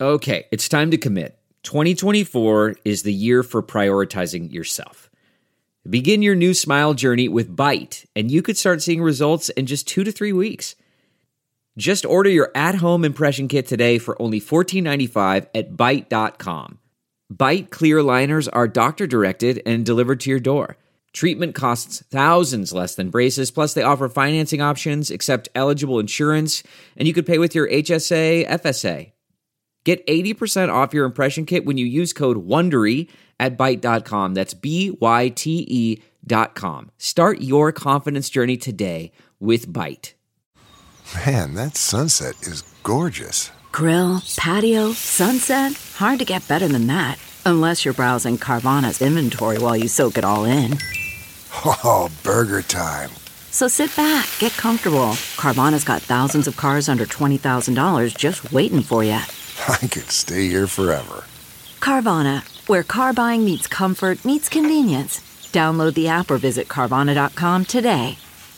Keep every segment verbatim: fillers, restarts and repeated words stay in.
Okay, it's time to commit. twenty twenty-four is the year for prioritizing yourself. Begin your new smile journey with Byte, and you could start seeing results in just two to three weeks. Just order your at-home impression kit today for only fourteen ninety-five at byte dot com. Byte clear aligners are doctor-directed and delivered to your door. Treatment costs thousands less than braces, plus they offer financing options, accept eligible insurance, and you could pay with your H S A, F S A. Get eighty percent off your impression kit when you use code WONDERY at byte dot com. That's B Y T E dot com. Start your confidence journey today with Byte. Man, that sunset is gorgeous. Grill, patio, sunset. Hard to get better than that. Unless you're browsing Carvana's inventory while you soak it all in. Oh, burger time. So sit back, get comfortable. Carvana's got thousands of cars under twenty thousand dollars just waiting for you. I could stay here forever. Carvana, where car buying meets comfort, meets convenience. Download the app or visit Carvana dot com today.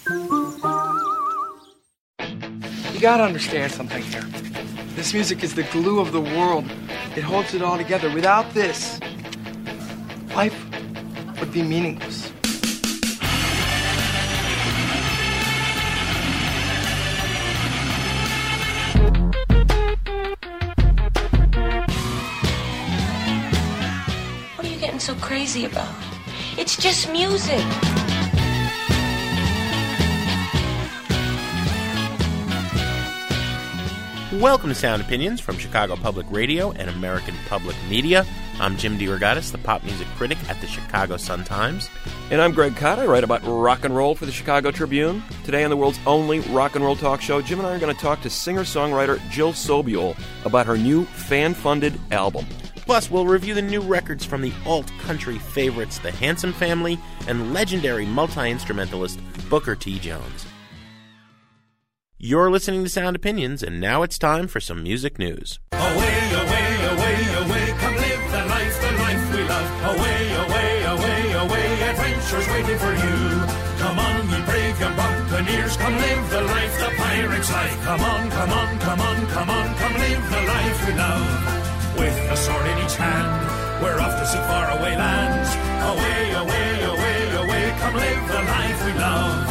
You gotta understand something here. This music is the glue of the world. It holds it all together. Without this, life would be meaningless. What are you getting so crazy about? It's just music. Welcome to Sound Opinions from Chicago Public Radio and American Public Media. I'm Jim DeRogatis, the pop music critic at the Chicago Sun-Times. And I'm Greg Kot. I write about rock and roll for the Chicago Tribune. Today on the world's only rock and roll talk show, Jim and I are going to talk to singer-songwriter Jill Sobule about her new fan-funded album. Plus, we'll review the new records from the alt-country favorites, the Hanson Family, and legendary multi-instrumentalist Booker T. Jones. You're listening to Sound Opinions, and now it's time for some music news. Away, away, away, away, come live the life, the life we love. Away, away, away, away, adventures waiting for you. Come on, ye brave young buccaneers, come live the life, the pirate's life. Come on, come on, come on, come on, come live the life we love. With a sword in each hand, we're off to see faraway lands. Away, away, away, away, come live the life we love.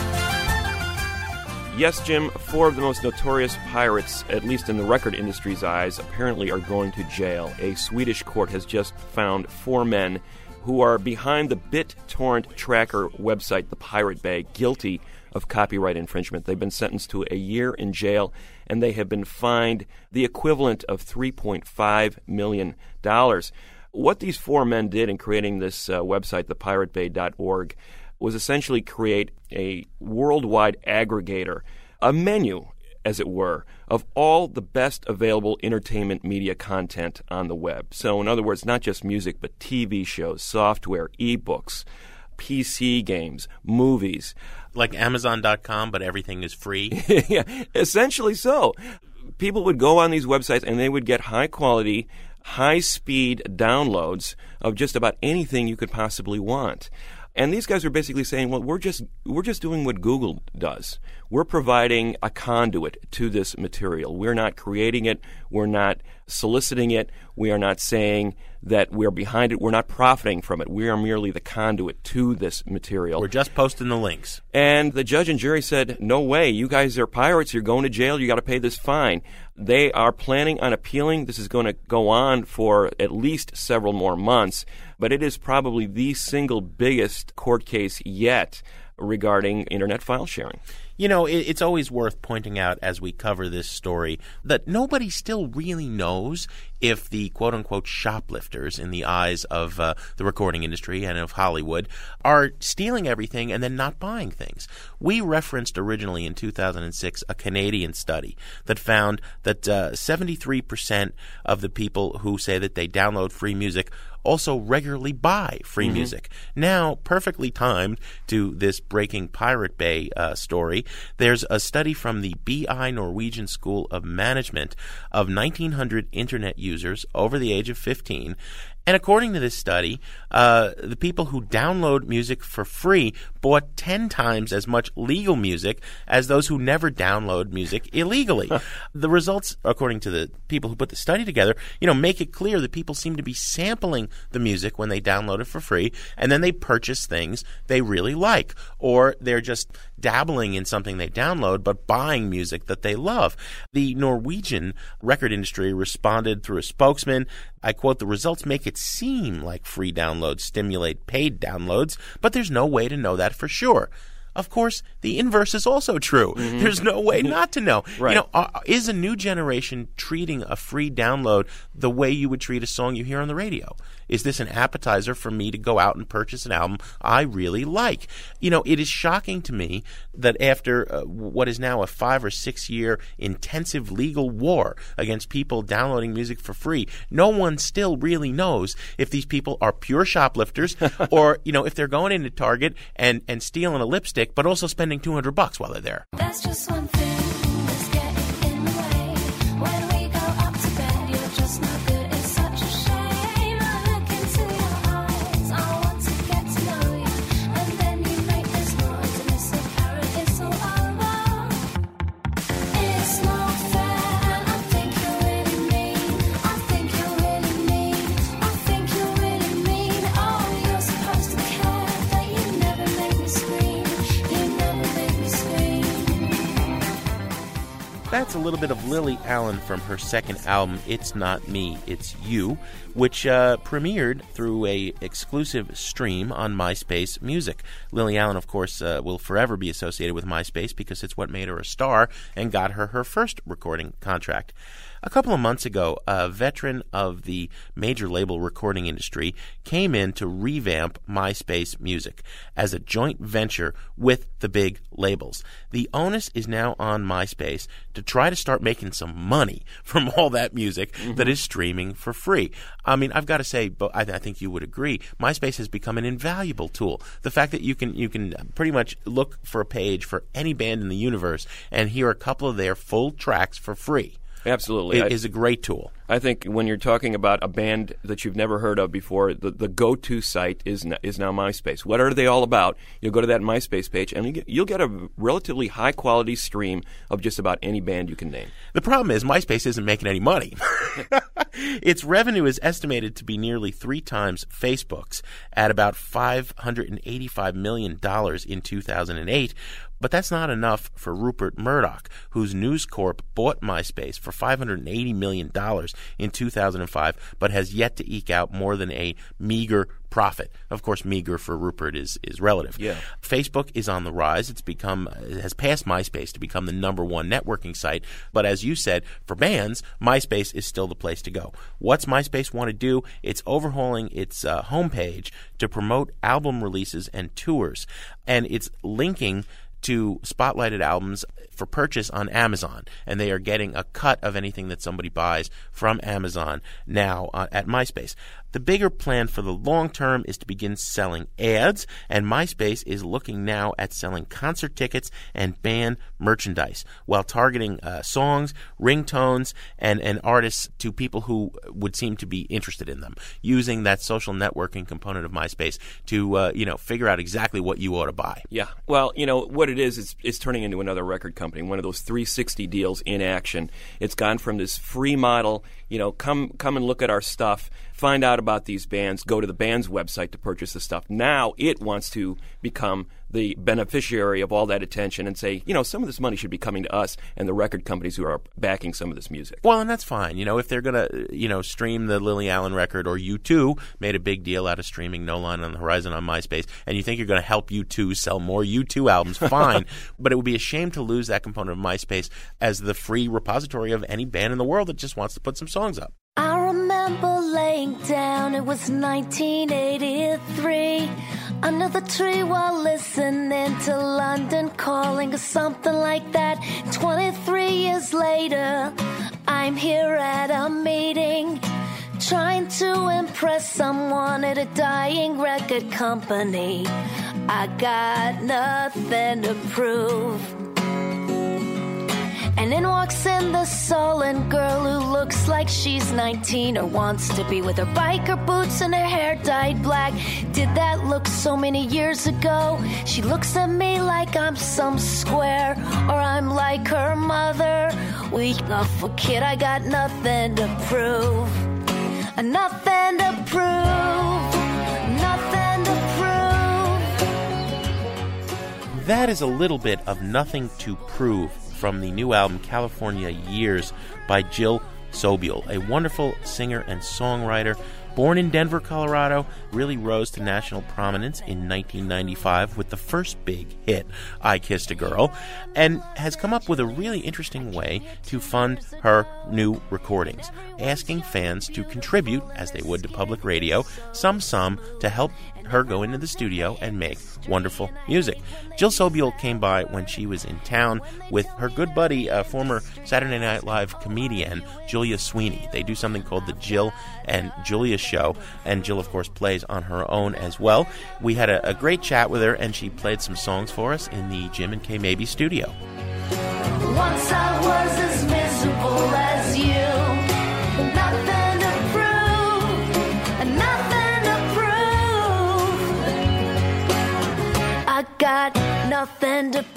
Yes, Jim, four of the most notorious pirates, at least in the record industry's eyes, apparently are going to jail. A Swedish court has just found four men who are behind the BitTorrent tracker website, the Pirate Bay, guilty of copyright infringement. They've been sentenced to a year in jail, and they have been fined the equivalent of three point five million dollars. What these four men did in creating this uh, website, the pirate bay dot org, was essentially create a worldwide aggregator, a menu, as it were, of all the best available entertainment media content on the web. So, in other words, not just music, but T V shows, software, ebooks, P C games, movies. Like Amazon dot com, but everything is free? Yeah, essentially so. People would go on these websites and they would get high-quality, high-speed downloads of just about anything you could possibly want. And these guys are basically saying, well, we're just we're just doing what Google does. We're providing a conduit to this material. We're not creating it. We're not soliciting it. We are not saying that we're behind it. We're not profiting from it. We are merely the conduit to this material. We're just posting the links. And the judge and jury said, no way. You guys are pirates. You're going to jail. You got to pay this fine. They are planning on appealing. This is going to go on for at least several more months. But it is probably the single biggest court case yet regarding internet file sharing. You know, it, it's always worth pointing out as we cover this story that nobody still really knows if the quote-unquote shoplifters in the eyes of uh, the recording industry and of Hollywood are stealing everything and then not buying things. We referenced originally in two thousand six a Canadian study that found that uh, seventy-three percent of the people who say that they download free music also regularly buy free mm-hmm. music. Now, perfectly timed to this breaking Pirate Bay uh, story, there's a study from the B I Norwegian School of Management of nineteen hundred internet users over the age of fifteen, And according to this study, uh, the people who download music for free bought ten times as much legal music as those who never download music illegally. The results, according to the people who put the study together, you know, make it clear that people seem to be sampling the music when they download it for free, and then they purchase things they really like, or they're just dabbling in something they download but buying music that they love. The Norwegian record industry responded through a spokesman. I quote, "The results make it seem like free downloads stimulate paid downloads, but there's no way to know that for sure." Of course, the inverse is also true. Mm-hmm. There's no way not to know. Right. You know, uh, is a new generation treating a free download the way you would treat a song you hear on the radio? Is this an appetizer for me to go out and purchase an album I really like? You know, it is shocking to me that after uh, what is now a five or six year intensive legal war against people downloading music for free, no one still really knows if these people are pure shoplifters or, you know, if they're going into Target and, and stealing a lipstick but also spending two hundred bucks while they're there. That's just one thing that's getting in the way. When we go up to bed, you're just not good. It's such a shame. I look into your eyes. I want to get to know you. And then you make this noise and it's apparent it's all over. It's not fair and I think you're really mean. I think you're really mean. I think you're really mean. Oh, you're supposed to care, but you never make me scream. You never make me scream. That's a little bit of Lily Allen from her second album, It's Not Me, It's You, which uh, premiered through a exclusive stream on MySpace Music. Lily Allen, of course, uh, will forever be associated with MySpace because it's what made her a star and got her her first recording contract. A couple of months ago, a veteran of the major label recording industry came in to revamp MySpace Music as a joint venture with the big labels. The onus is now on MySpace to try to start making some money from all that music mm-hmm. that is streaming for free. I mean, I've got to say, but I, th- I think you would agree, MySpace has become an invaluable tool. The fact that you can you can pretty much look for a page for any band in the universe and hear a couple of their full tracks for free. Absolutely. It I, is a great tool. I think when you're talking about a band that you've never heard of before, the, the go-to site is n- is now MySpace. What are they all about? You'll go to that MySpace page, and you get, you'll get a relatively high-quality stream of just about any band you can name. The problem is MySpace isn't making any money. Its revenue is estimated to be nearly three times Facebook's at about five hundred eighty-five million dollars in two thousand eight. But that's not enough for Rupert Murdoch, whose News Corp bought MySpace for five hundred eighty million dollars in two thousand five, but has yet to eke out more than a meager profit. Of course, meager for Rupert is, is relative. Yeah. Facebook is on the rise. It's become it has passed MySpace to become the number one networking site. But as you said, for bands, MySpace is still the place to go. What's MySpace want to do? It's overhauling its uh, homepage to promote album releases and tours, and it's linking to spotlighted albums for purchase on Amazon, and they are getting a cut of anything that somebody buys from Amazon now uh, at MySpace. The bigger plan for the long term is to begin selling ads, and MySpace is looking now at selling concert tickets and band merchandise while targeting uh, songs, ringtones, and, and artists to people who would seem to be interested in them, using that social networking component of MySpace to uh, you know figure out exactly what you ought to buy. Yeah. Well, you know, what it is, it's, it's turning into another record company, one of those three sixty deals in action. It's gone from this free model, you know, come come and look at our stuff, find out about these bands, go to the band's website to purchase the stuff. Now it wants to become the beneficiary of all that attention and say, you know, some of this money should be coming to us and the record companies who are backing some of this music. Well, and that's fine. You know, if they're going to, you know, stream the Lily Allen record, or U two made a big deal out of streaming No Line on the Horizon on MySpace, and you think you're going to help U two sell more U two albums, fine. But it would be a shame to lose that component of MySpace as the free repository of any band in the world that just wants to put some songs up. I remember laying down, it was nineteen eighty-three, under the tree while listening to London Calling or something like that. twenty-three years later, I'm here at a meeting, trying to impress someone at a dying record company. I got nothing to prove. And in walks in the sullen girl who looks like she's nineteen or wants to be, with her biker boots and her hair dyed black. Did that look so many years ago? She looks at me like I'm some square, or I'm like her mother. Weak enough a kid, I got nothing to prove. Nothing to prove. Nothing to prove. That is a little bit of Nothing to Prove from the new album California Years by Jill Sobule, a wonderful singer and songwriter. Born in Denver, Colorado, really rose to national prominence in nineteen ninety-five with the first big hit, I Kissed a Girl, and has come up with a really interesting way to fund her new recordings, asking fans to contribute, as they would to public radio, some sum to help her go into the studio and make wonderful music. Jill Sobule came by when she was in town with her good buddy, uh, former Saturday Night Live comedian Julia Sweeney. They do something called the Jill and Julia Show, and Jill, of course, plays on her own as well. We had a, a great chat with her, and she played some songs for us in the Jim and Kay Mabie studio. Once I was as miserable as you. Nothing to prove. Nothing to prove. I got nothing to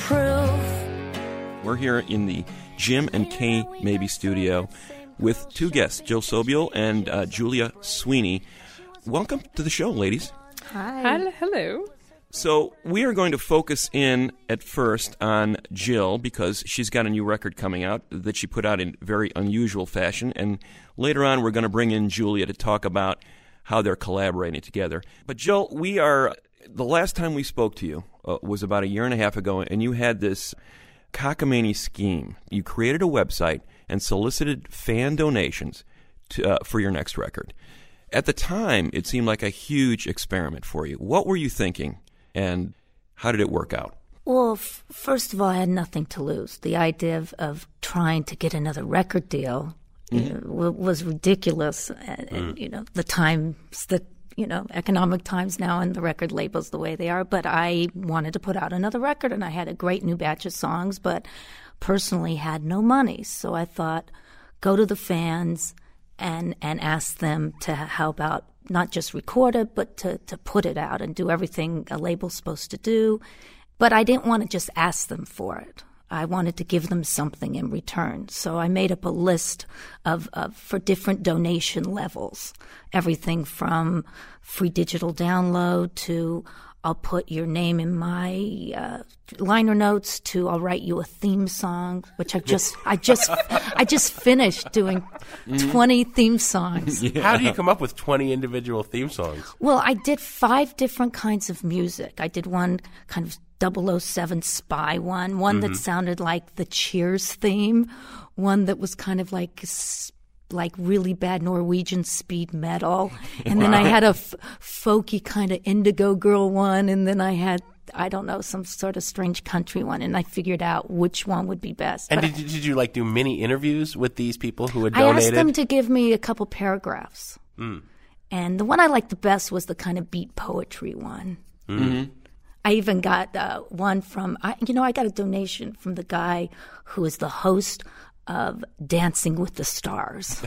prove. We're here in the Jim and Kay Mabie studio with two guests, Jill Sobule and uh, Julia Sweeney. Welcome to the show, ladies. Hi. Hello. So we are going to focus in at first on Jill because she's got a new record coming out that she put out in very unusual fashion. And later on, we're going to bring in Julia to talk about how they're collaborating together. But Jill, we are, the last time we spoke to you uh, was about a year and a half ago, and you had this cockamamie scheme. You created a website and solicited fan donations to, uh, for your next record. At the time, it seemed like a huge experiment for you. What were you thinking, and how did it work out? Well, f- first of all, I had nothing to lose. The idea of, of trying to get another record deal mm-hmm. you know, w- was ridiculous. And, mm. and, you know, the times, the, you know, economic times now and the record labels the way they are. But I wanted to put out another record, and I had a great new batch of songs, but personally had no money. So I thought, go to the fans and and ask them to help out, not just record it, but to, to put it out and do everything a label's supposed to do. But I didn't want to just ask them for it. I wanted to give them something in return. So I made up a list of, of for different donation levels, everything from free digital download to I'll put your name in my uh, liner notes to I'll write you a theme song, which I just I just I just finished doing twenty theme songs. Yeah. How do you come up with twenty individual theme songs? Well, I did five different kinds of music. I did one kind of double oh seven spy one, one mm-hmm. that sounded like the Cheers theme, one that was kind of like like really bad Norwegian speed metal. And wow. then I had a f- folky kind of Indigo Girl one. And then I had, I don't know, some sort of strange country one. And I figured out which one would be best. And but did, I, did you like do mini interviews with these people who had I donated? I asked them to give me a couple paragraphs. Mm. And the one I liked the best was the kind of beat poetry one. Mm-hmm. I even got uh, one from, I, you know, I got a donation from the guy who is the host of Dancing with the Stars.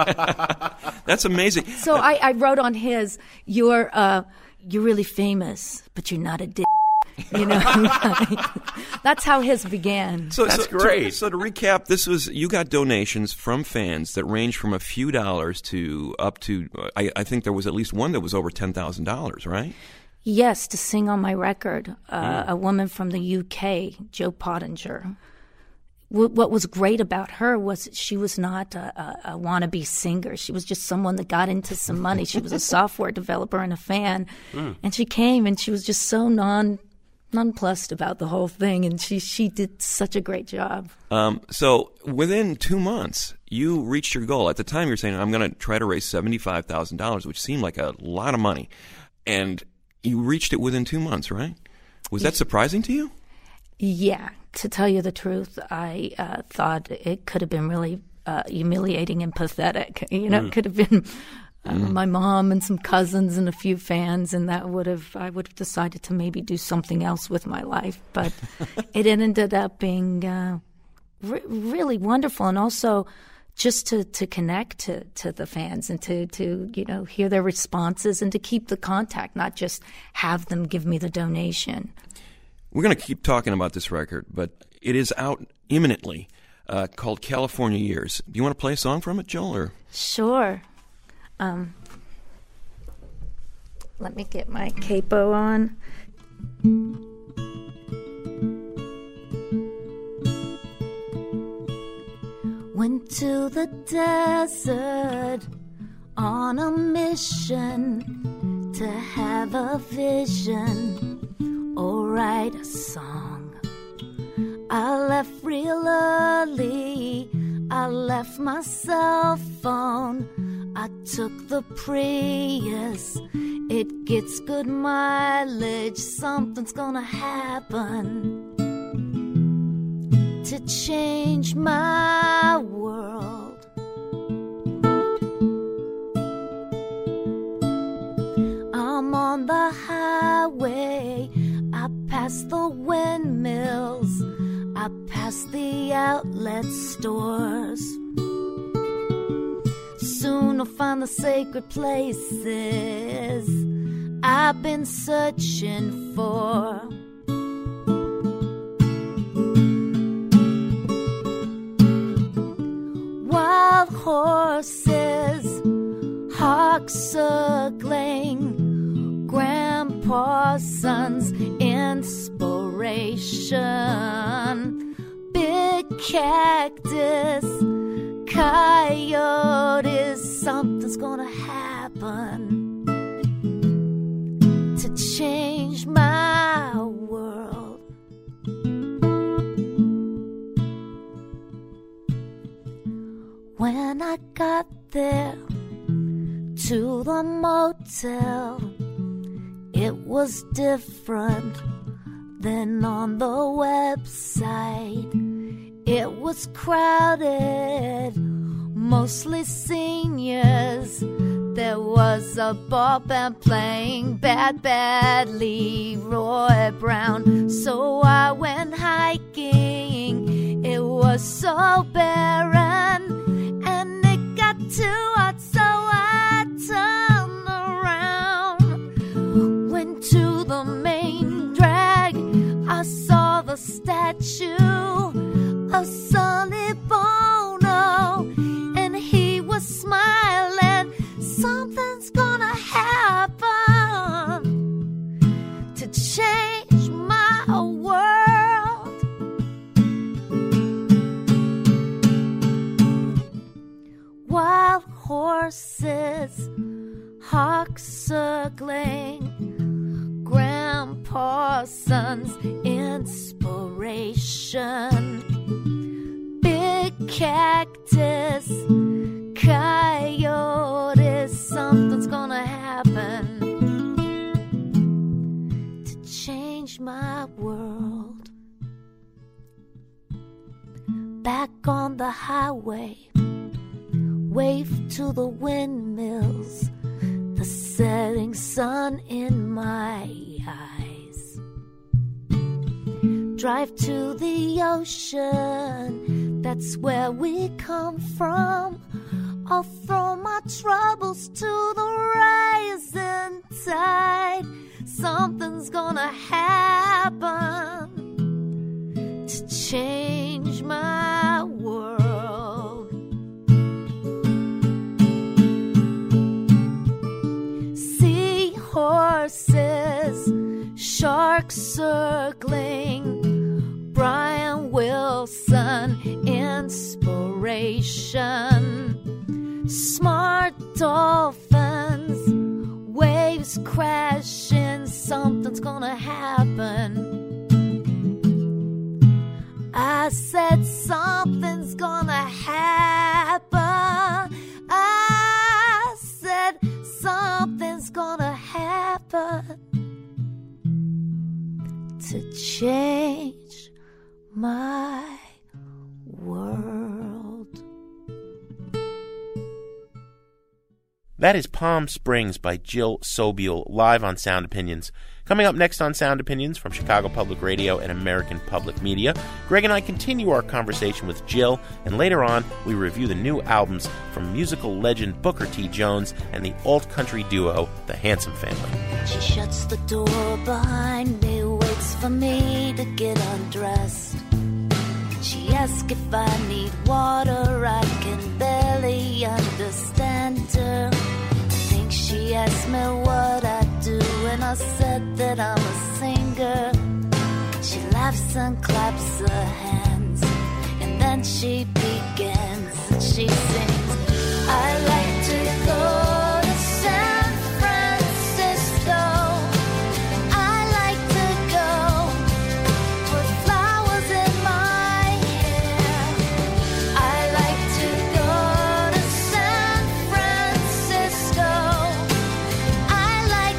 That's amazing. So I, I wrote on his, you're uh, you're really famous, but you're not a dick. You know, that's how his began. So that's so, great. So, so to recap, this was you got donations from fans that range from a few dollars to up to I, I think there was at least one that was over ten thousand dollars, right? Yes, to sing on my record. Uh, mm. A woman from the U K, Jo Pottinger. What was great about her was she was not a, a, a wannabe singer. She was just someone that got into some money. She was a software developer and a fan. Mm. And she came and she was just so non nonplussed about the whole thing. And she, she did such a great job. Um, so within two months, you reached your goal. At the time, you were saying, I'm going to try to raise seventy-five thousand dollars, which seemed like a lot of money. And you reached it within two months, right? Was that surprising to you? Yeah. To tell you the truth, I uh, thought it could have been really uh, humiliating and pathetic. You know, mm. it could have been uh, mm. my mom and some cousins and a few fans, and that would have I would have decided to maybe do something else with my life. But it ended up being uh, re- really wonderful, and also just to, to connect to, to the fans and to, to, you know, hear their responses and to keep the contact, not just have them give me the donation. We're going to keep talking about this record, but it is out imminently, uh, called California Years. Do you want to play a song from it, Joel? Or? Sure. Um, let me get my capo on. Went to the desert on a mission to have a vision or write a song. I left real early, I left my cell phone, I took the Prius, it gets good mileage, something's gonna happen to change my world. I'm on the highway, I pass the windmills, I pass the outlet stores. Soon I'll find the sacred places I've been searching for. Wild horses, hawks circling, grandpa's son's inspiration. Big cactus, coyotes, something's gonna happen to change my world. When I got there to the motel, it was different than on the website. It was crowded, mostly seniors. There was a ball band playing Bad Bad Leroy Brown. So I went hiking, it was so barren, and it got too hot, so I turned around. Went to the main drag, I saw the statue of Sonny Bono, and he was smiling. Something's gonna happen to change my world. Wild horses, hawks circling, grandpa's son's inspiration. Big cactus, coyotes, something's gonna happen to change my world. Back on the highway, wave to the windmills, the setting sun in my eyes. Drive to the ocean, that's where we come from. I'll throw my troubles to the rising tide. Something's gonna happen to change my world. Seahorses, sharks circling, Brian Wilson inspiration. Smart dolphins, waves crashing, something's gonna happen. I said something's gonna happen. I said something's gonna happen to change my world. That is Palm Springs by Jill Sobule, live on Sound Opinions. Coming up next on Sound Opinions from Chicago Public Radio and American Public Media, Greg and I continue our conversation with Jill, and later on, we review the new albums from musical legend Booker T. Jones and the alt-country duo, The Handsome Family. She shuts the door behind me, waits for me to get undressed. She asks if I need water, I can barely understand her. I think she asked me what I do, and I said that I'm a singer. She laughs and claps her hands, and then she begins, and she sings, I like to go to San Francisco. I like to go put flowers in my hair. I like to go to San Francisco. I like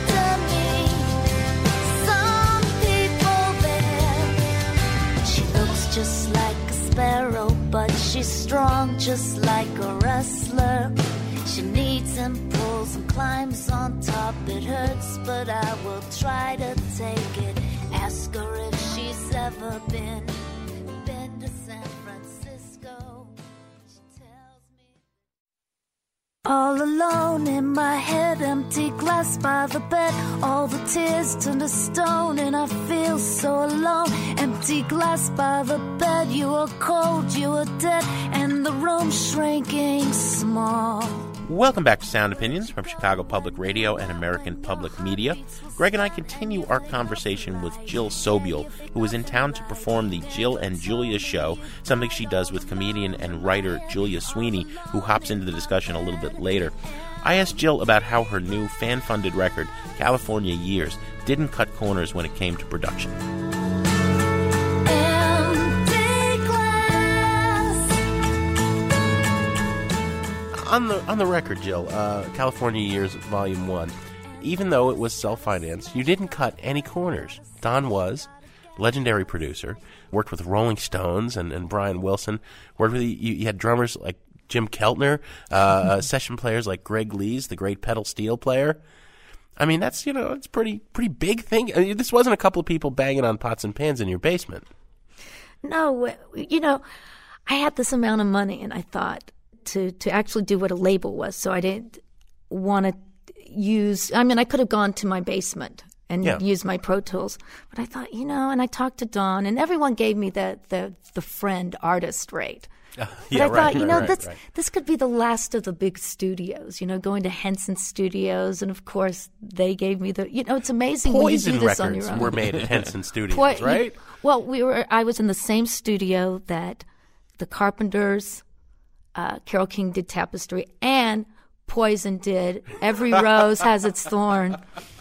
to meet some people there. She looks just like a sparrow, but she's strong just like a wrestler. She needs and pulls and climbs on top. It hurts, but I will try to take it. Ask her if she's ever been, been to San Francisco. She tells me. All alone in my head, empty glass by the bed. All the tears turn to stone and I feel so alone. Empty glass by the bed, you were cold, you were dead, and the room shrinking small. Welcome back to Sound Opinions from Chicago Public Radio and American Public Media. Greg and I continue our conversation with Jill Sobule, who is in town to perform the Jill and Julia show, something she does with comedian and writer Julia Sweeney, who hops into the discussion a little bit later. I asked Jill about how her new fan-funded record, California Years, didn't cut corners when it came to production. On the on the record, Jill, uh, California Years Volume one, even though it was self-financed, you didn't cut any corners. Don Was, legendary producer, worked with Rolling Stones and, and Brian Wilson, worked with, you, you had drummers like Jim Keltner, uh, uh, session players like Greg Lees, the great pedal steel player. I mean, that's, you know, it's a pretty, pretty big thing. I mean, this wasn't a couple of people banging on pots and pans in your basement. No, you know, I had this amount of money, and I thought, to to actually do what a label was. So I didn't want to use, I mean, I could have gone to my basement and Yeah. used my Pro Tools. But I thought, you know, and I talked to Don, and everyone gave me the the, the friend artist rate. Uh, But yeah, I thought, right, you right, know, right, this right. this could be the last of the big studios, you know, going to Henson Studios. And, of course, they gave me the, you know, it's amazing when you Poison do this on records your own. were made at Henson Studios, Poi- right? Well, we were. I was in the same studio that the Carpenters, uh, Carole King did Tapestry, and Poison did Every Rose Has Its Thorn.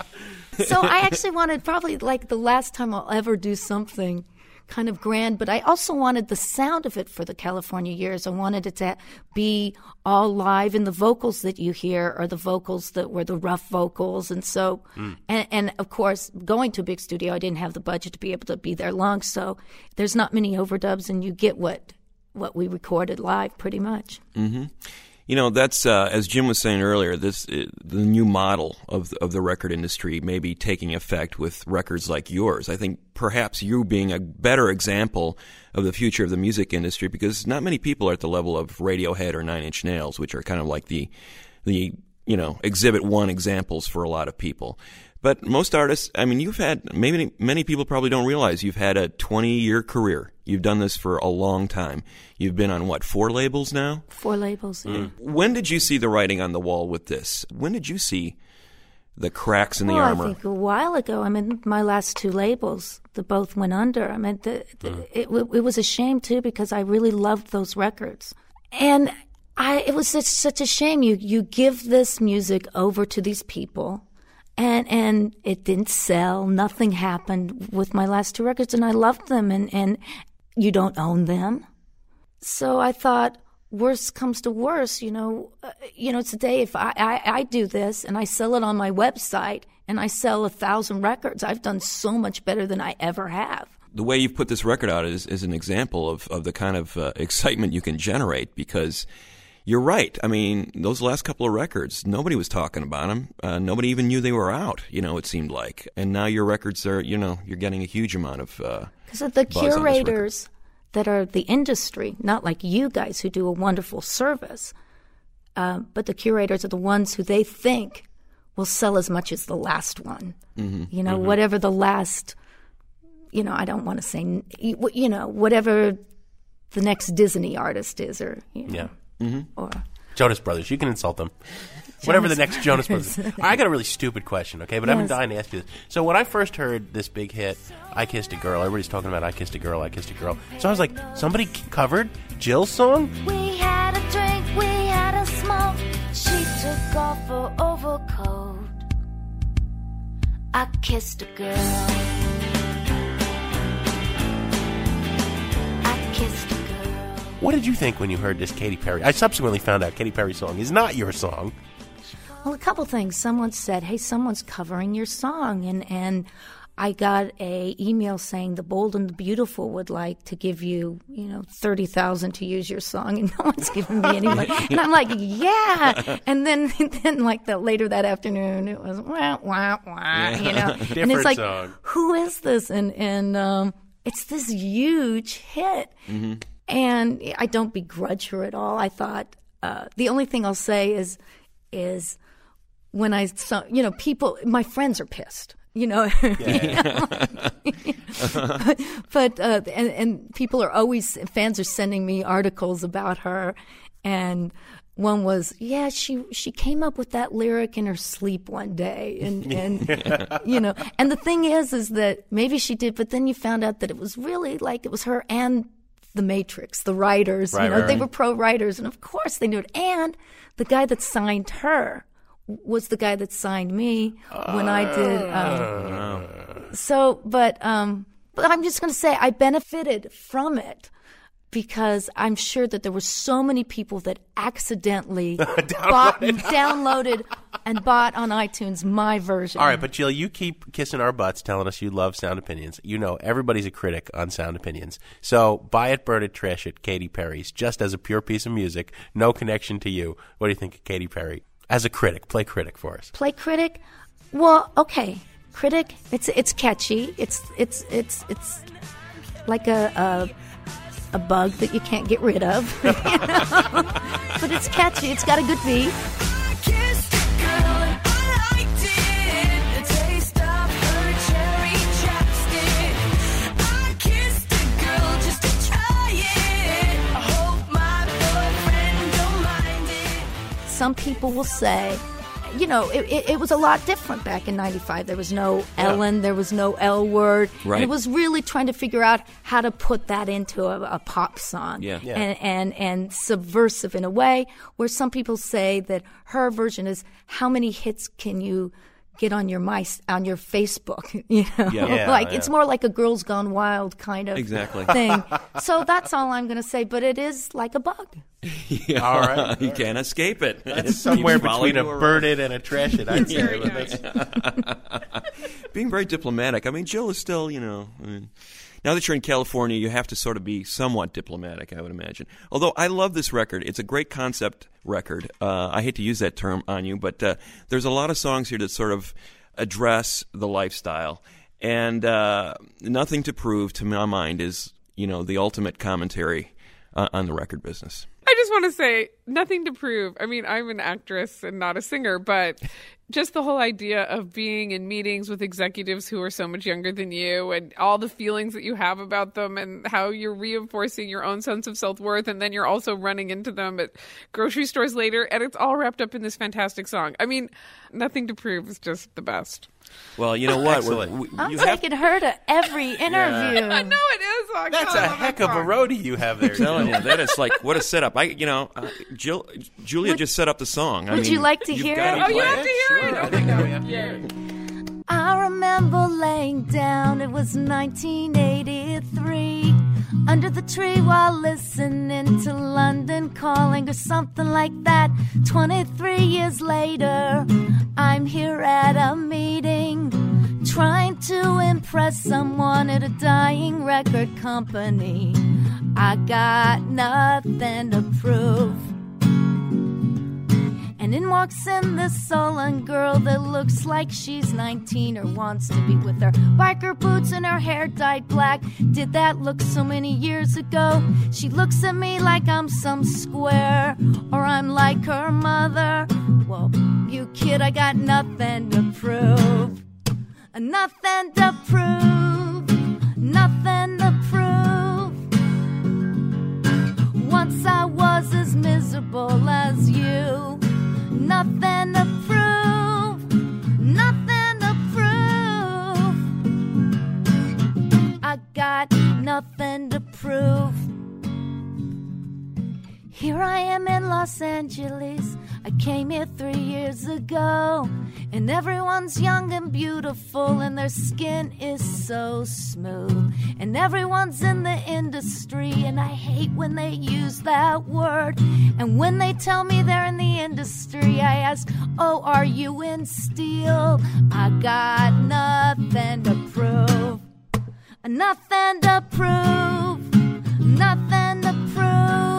So I actually wanted probably like the last time I'll ever do something kind of grand, but I also wanted the sound of it for the California Years. I wanted it to be all live, and the vocals that you hear are the vocals that were the rough vocals. And so, Mm. and, and of course, going to a big studio, I didn't have the budget to be able to be there long. So there's not many overdubs, and you get what what we recorded live pretty much. Mm-hmm. You know, that's, uh, as Jim was saying earlier, this uh, the new model of of the record industry may be taking effect with records like yours. I think perhaps you being a better example of the future of the music industry, because not many people are at the level of Radiohead or Nine Inch Nails, which are kind of like the, the you know, exhibit one examples for a lot of people. But most artists, I mean, you've had, maybe many people probably don't realize you've had a twenty-year career. You've done this for a long time. You've been on, what, four labels now? Four labels. Yeah. When did you see the writing on the wall with this? When did you see the cracks in the well, armor? I think a while ago. I mean, my last two labels, they both went under. I mean, the, the, Mm. it, it was a shame, too, because I really loved those records. And I, it was such, such a shame. You, you give this music over to these people, and and it didn't sell. Nothing happened with my last two records, and I loved them, and, and you don't own them. So I thought, worst comes to worst, you know, uh, you know, today if I, I, I do this and I sell it on my website and I sell a thousand records, I've done so much better than I ever have. The way you've put this record out is, is an example of, of the kind of uh, excitement you can generate, because you're right. I mean, those last couple of records, nobody was talking about them. Uh, nobody even knew they were out, you know, it seemed like. And now your records are, you know, you're getting a huge amount of uh Because of the buzz on this curators that are the industry, not like you guys who do a wonderful service, uh, but the curators are the ones who they think will sell as much as the last one. Mm-hmm. You know, Mm-hmm. whatever the last, you know, I don't want to say, you know, whatever the next Disney artist is, or, you know, Yeah. Mm-hmm. or Jonas Brothers. You can insult them. Whatever the next Jonas Brothers. I got a really stupid question, okay? But I've been Yes. dying to ask you this. So when I first heard this big hit, I Kissed a Girl, everybody's talking about I Kissed a Girl, I Kissed a Girl. So I was like, somebody c- covered Jill's song? We had a drink, we had a smoke. She took off her overcoat. I kissed a girl. I kissed a girl. What did you think when you heard this Katy Perry? I subsequently found out Katy Perry's song is not your song. Well, a couple things. Someone said, "Hey, someone's covering your song," and and I got a email saying the Bold and the Beautiful would like to give you, you know, thirty thousand to use your song, and no one's giving me any money. And I'm like, yeah. And then then like the later that afternoon, it was wah wah wah, you know. and Different it's like, song. who is this? And and um, it's this huge hit. Mm-hmm. And I don't begrudge her at all. I thought uh, the only thing I'll say is is. When I saw, you know, people, my friends are pissed, you know. Yeah. but but uh, and, and people are always, fans are sending me articles about her. And one was, yeah, she she came up with that lyric in her sleep one day. And, and you know, and the thing is, is that maybe she did, but then you found out that it was really like it was her and the Matrix, the writers, Right, you know, right, they right. were pro writers. And of course they knew it. And the guy that signed her was the guy that signed me when I did. Um, so, but um, but I'm just going to say I benefited from it because I'm sure that there were so many people that accidentally bought, downloaded and bought on iTunes my version. All right, but Jill, you keep kissing our butts telling us you love Sound Opinions. You know, everybody's a critic on Sound Opinions. So buy it, burn it, trash it, Katy Perry's, just as a pure piece of music, no connection to you. What do you think of Katy Perry? As a critic, play critic for us. Play critic? Well, okay. Critic, it's it's catchy. It's it's it's it's like a a, a bug that you can't get rid of. You know? But it's catchy. It's got a good beat. Some people will say, you know, it, it, it was a lot different back in ninety-five. There was no Ellen, there was no L word. Right. And it was really trying to figure out how to put that into a, a pop song. Yeah. Yeah. And, and, and subversive in a way where some people say that her version is how many hits can you get on your my, on your Facebook, you know? Yeah. Yeah, like yeah. it's more like a Girls Gone Wild kind of Exactly. thing. So that's all I'm going to say, but it is like a bug. Yeah. All right. You can't escape it. It's somewhere Keeps following between a you around. burn it and a trash it, I'd say. Very but nice. that's- Being very diplomatic. I mean, Jill is still, you know, I mean, now that you're in California, you have to sort of be somewhat diplomatic, I would imagine. Although I love this record. It's a great concept record. Uh, I hate to use that term on you, but uh, there's a lot of songs here that sort of address the lifestyle. And uh, Nothing to Prove, to my mind, is, you know, the ultimate commentary uh, on the record business. I just want to say, nothing to prove. I mean, I'm an actress and not a singer, but just the whole idea of being in meetings with executives who are so much younger than you and all the feelings that you have about them and how you're reinforcing your own sense of self-worth, and then you're also running into them at grocery stores later, and it's all wrapped up in this fantastic song. I mean, Nothing to Prove is just the best. Well, you know what? Excellent. We're- we- I'm you have- taking her to every interview. I know it is. Oh, That's God, I a love heck that of a song. roadie you have there. I'm telling Jill. you, that is like, what a setup. I, you know, uh, Jill, Julia just set up the song. I would mean, you like to you've hear gotta it? Oh, you play have to hear it? Oh, my God, we have to hear it. I remember laying down, it was nineteen eighty-three, under the tree while listening to London Calling or something like that. twenty-three years later, I'm here at a meeting, trying to impress someone at a dying record company. I got nothing to prove. And in walks in this sullen girl that looks like she's nineteen or wants to be, with her biker boots and her hair dyed black. Did that look so many years ago? She looks at me like I'm some square, or I'm like her mother. Well, you kid, I got nothing to prove. Nothing to prove. Nothing to prove. Once I was as miserable as you. Nothing to prove. Nothing to prove. I got nothing to prove. Here I am in Los Angeles. I came here three years ago, and everyone's young and beautiful, and their skin is so smooth. And everyone's in the industry, and I hate when they use that word. And when they tell me they're in the industry, I ask, oh, are you in steel? I got nothing to prove. Nothing to prove. Nothing to prove.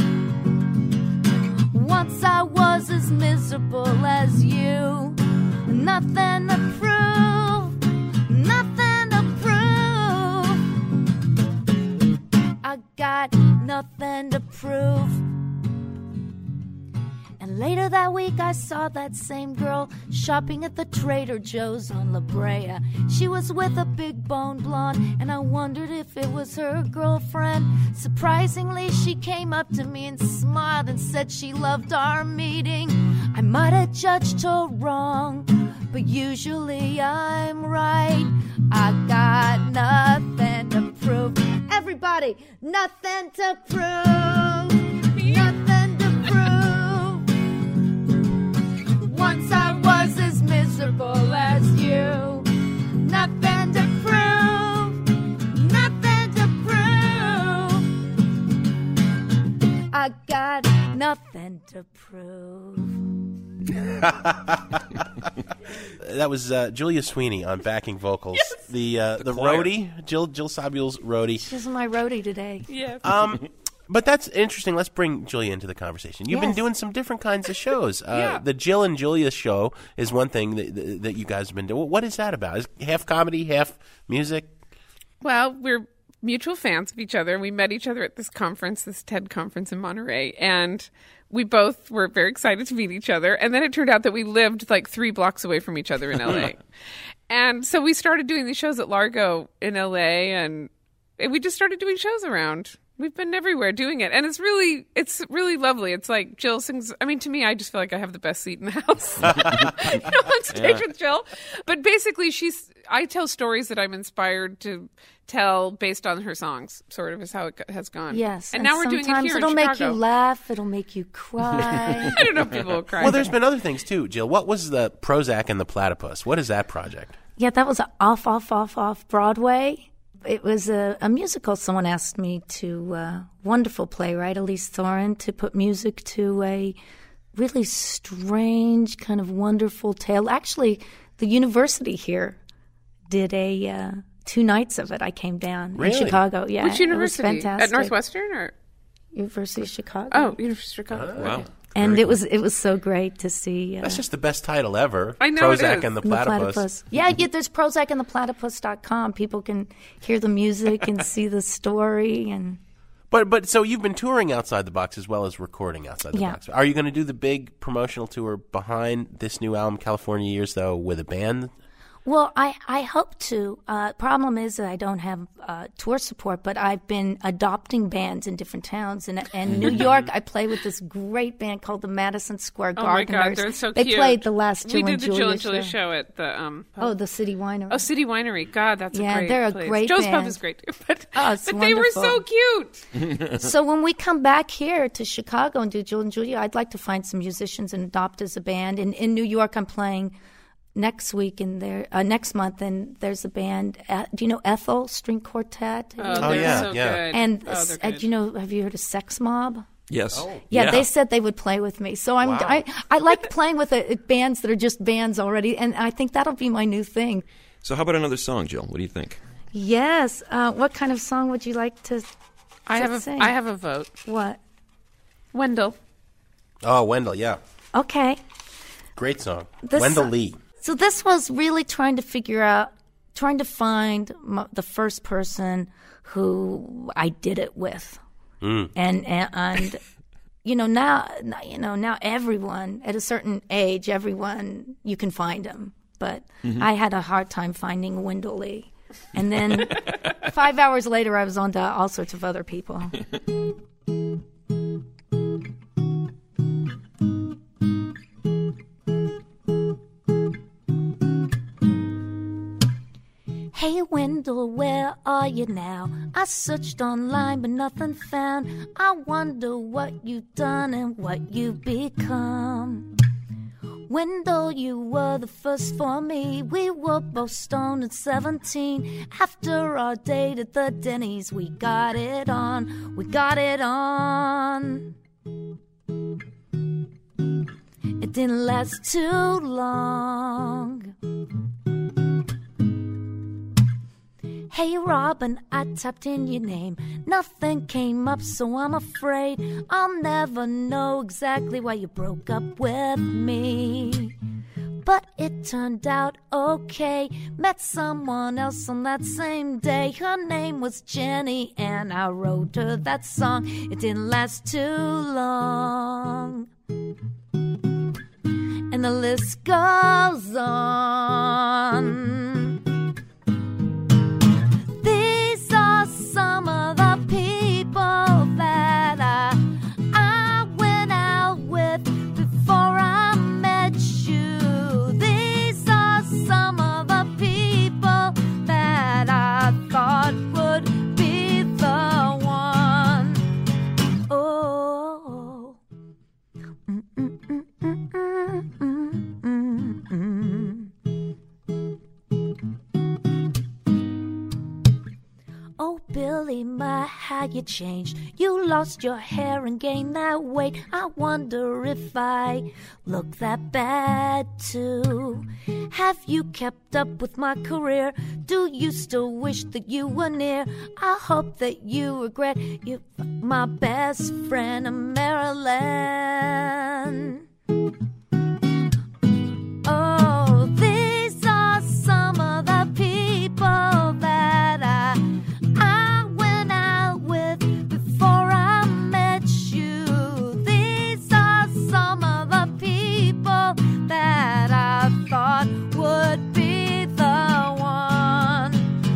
Once I was as miserable as you. Nothing to prove. Nothing to prove. I got nothing to prove. And later that week I saw that same girl shopping at the Trader Joe's on La Brea. She was with a big bone blonde, and I wondered if it was her girlfriend. Surprisingly, she came up to me and smiled and said she loved our meeting. I might have judged her wrong, but usually I'm right. I got nothing to prove. Everybody, nothing to prove. Nothing to prove. Once I was as miserable as you. Nothing to prove. Nothing to prove. I got nothing to prove. That was uh, Julia Sweeney on backing vocals. Yes. The uh, the, the roadie, Jill Jill Sabuel's roadie. She's my roadie today. Yes. Um, but that's interesting. Let's bring Julia into the conversation. You've Yes. been doing some different kinds of shows. Uh, Yeah. The Jill and Julia show is one thing that, that that you guys have been doing. What is that about? Is it half comedy, half music? Well, we're mutual fans of each other. We met each other at this conference, this TED conference in Monterey, and we both were very excited to meet each other. And then it turned out that we lived like three blocks away from each other in L A. And so we started doing these shows at Largo in L A, and we just started doing shows around. We've been everywhere doing it, and it's really, it's really lovely. It's like Jill sings. I mean, to me, I just feel like I have the best seat in the house, you know, on stage Yeah. with Jill. But basically, she's. I tell stories that I'm inspired to tell based on her songs. Sort of is how it has gone. Yes, and, now we're doing it sometimes here it'll in make Chicago. you laugh. It'll make you cry. I don't know if people will cry. Well, there's been other things too, Jill. What was the Prozac and the Platypus? What is that project? Yeah, that was off, off, off, off Broadway. It was a, a musical. Someone asked me to, uh, wonderful playwright, Elise Thorin, to put music to a really strange, kind of wonderful tale. Actually, the university here did a uh, two nights of it. I came down Really? in Chicago. Yeah, Which university? It was fantastic. At Northwestern or? University of Chicago. Oh, University of Chicago. Wow. Okay. And Very it was it was so great to see. Uh, That's just the best title ever. I know it Prozac is. and the the Platypus. platypus. Yeah, yeah, there's Prozac and the Platypus dot com. People can hear the music and see the story. And But but so you've been touring outside the box as well as recording outside the Yeah. box. Are you going to do the big promotional tour behind this new album, California Years, though, with a band? well, I, I hope to. Uh, problem is that I don't have uh, tour support, but I've been adopting bands in different towns. And in New York, I play with this great band called the Madison Square Oh my Gardeners. God, they're so they cute. played the last Jill We and did the Julia Jill and Julia show. show at the um. Oh, the City Winery. Oh, City Winery. God, that's Yeah, a great they're a place. great Joe's Pub band. is great too, but, Oh, it's but they were wonderful. so cute. So when we come back here to Chicago and do Jill and Julia, I'd like to find some musicians and adopt as a band. In in New York, I'm playing next week and there uh, next month, and there's a band. Uh, do you know Ethel String Quartet? Oh, Oh, they're yeah, so yeah. good. And oh, uh, they're do good. you know? Have you heard of Sex Mob? Yes. Yeah, they said they would play with me. So I'm Wow. I, I like playing with uh bands that are just bands already, and I think that'll be my new thing. So how about another song, Jill? What do you think? Yes. Uh, what kind of song would you like to? I to have a sing? I have a vote. What? Wendell. Oh, Wendell, yeah. Okay. Great song. This- Wendell Lee. So this was really trying to figure out, trying to find m- the first person who I did it with. Mm. And, and, and you know, now, you know, now everyone at a certain age, everyone, you can find them. But Mhm. I had a hard time finding Wendell Lee. And then five hours later, I was on to all sorts of other people. Hey Wendell, where are you now? I searched online but nothing found. I wonder what you've done and what you've become. Wendell, you were the first for me. We were both stoned at seventeen. After our date at the Denny's, we got it on. We got it on. It didn't last too long. Hey Robin, I typed in your name. Nothing came up, so I'm afraid I'll never know exactly why you broke up with me. But it turned out okay. Met someone else on that same day. Her name was Jenny, and I wrote her that song. It didn't last too long. And the list goes on. Some of the people that I, I went out with before I met you. These are some of the people that I thought would be the one. Oh. Mm, mm, mm, mm, mm, mm, mm, mm. Oh, Billy, my, how you changed. You lost your hair and gained that weight. I wonder if I look that bad, too. Have you kept up with my career? Do you still wish that you were near? I hope that you regret you, my best friend, Marilyn. Oh, these are some of the people that I I went out with before I met you. These are some of the people that I thought would be the one.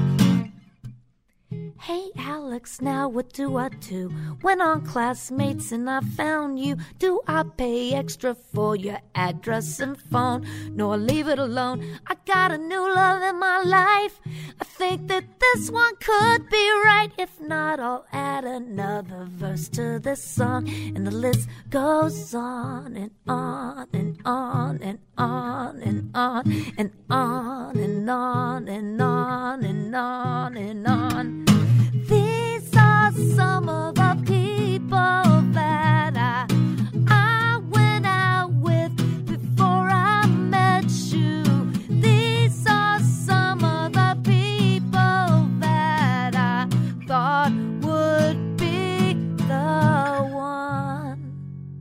Hey Alex, now what do I do? Went on Classmates and I found you. Do I pay extra for your address and phone? No, I leave it alone. I got a new love in my life. I think that this one could be right. If not, I'll add another verse to this song. And the list goes on and on and on and on and on and on and on and on and on and on. These are some of the people that I I went out with before I met you. These are some of the people that I thought would be the one.